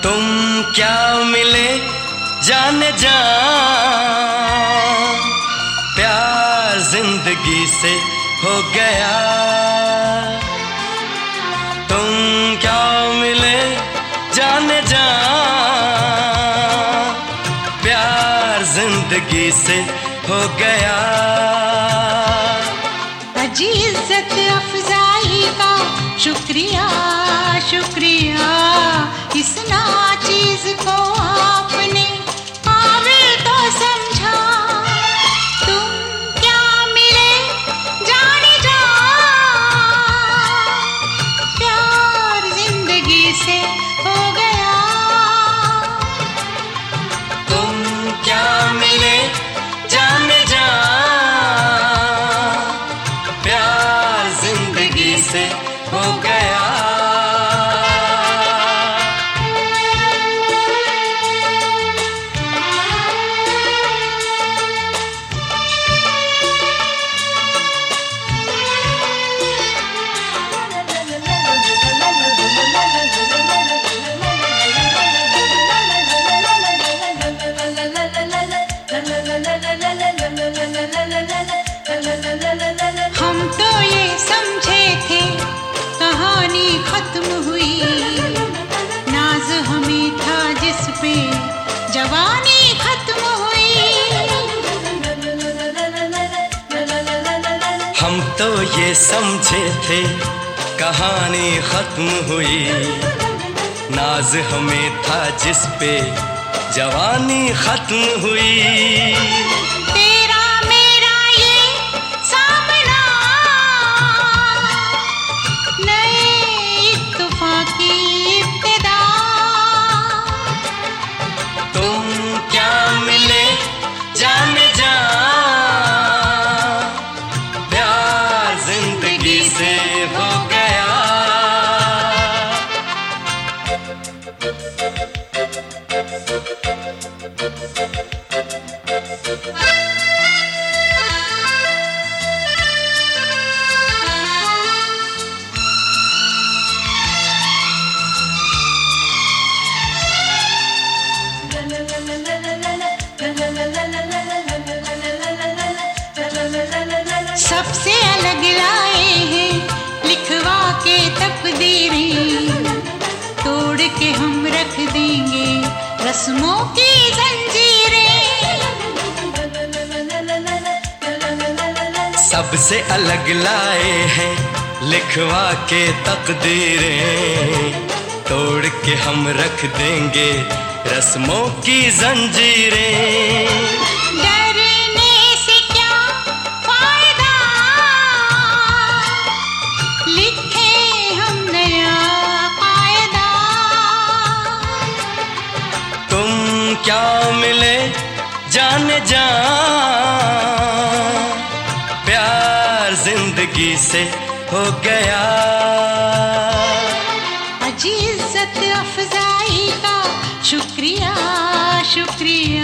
तुम क्या मिले जाने जा, प्यार जिंदगी से हो गया। तुम क्या मिले जाने जा, प्यार जिंदगी से हो गया। अजी इज्जत अफजाई का शुक्रिया शुक्रिया, इस नाचीज को आपने काबिल तो समझा। तुम क्या मिले जाने जा, प्यार जिंदगी से हो गया। तुम क्या मिले जाने जा, प्यार जिंदगी से हो गया। हम तो ये समझे थे कहानी खत्म हुई, नाज हमें था जिस पे जवानी खत्म हुई। हम तो ये समझे थे कहानी खत्म हुई, नाज हमें था जिस पे जवानी खत्म हुई। तेरा मेरा ये सामना नए इत्तेफाक की इब्तिदा। तुम क्या मिले जाने जा, प्यार जिंदगी से हो गया। सबसे अलग लाए हैं लिखवा के तकदीरें, तोड़ के हम रख देंगे रस्मों की जंजीरें। सबसे अलग लाए हैं लिखवा के तकदीरें, तोड़ के हम रख देंगे रस्मों की जंजीरें। डरने से क्या फायदा, लिखे हम नया कायदा। तुम क्या मिले जाने जा, प्यार जिंदगी से हो गया। अजी इज्जत अफजाई का शुक्रिया शुक्रिया,